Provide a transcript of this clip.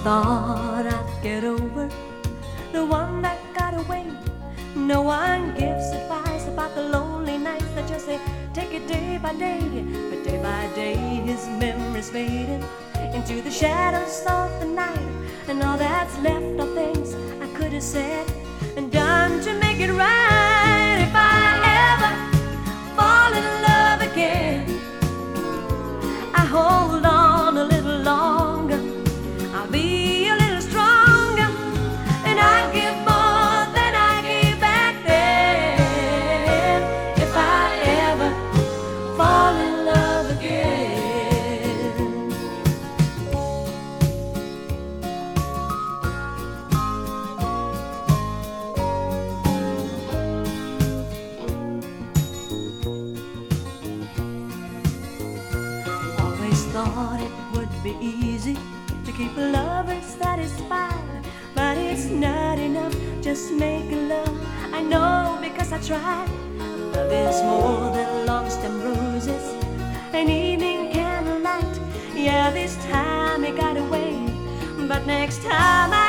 thought I'd get over the one that got away. No one gives advice about the lonely nights. They just say, take it day by day. But day by day his memory's fading into the shadows of the night. And all that's left are things I could have said and done to make it right. If I ever fall in love again, I hold on a little longer. I'll be a little stronger, and I'll give more than I gave back then. If I ever fall in love again. Always thought it would be easy to keep a lover satisfied, but it's not enough just making love. I know because I tried. Love is more than long stem roses and evening candlelight. Yeah, this time it got away, but next time I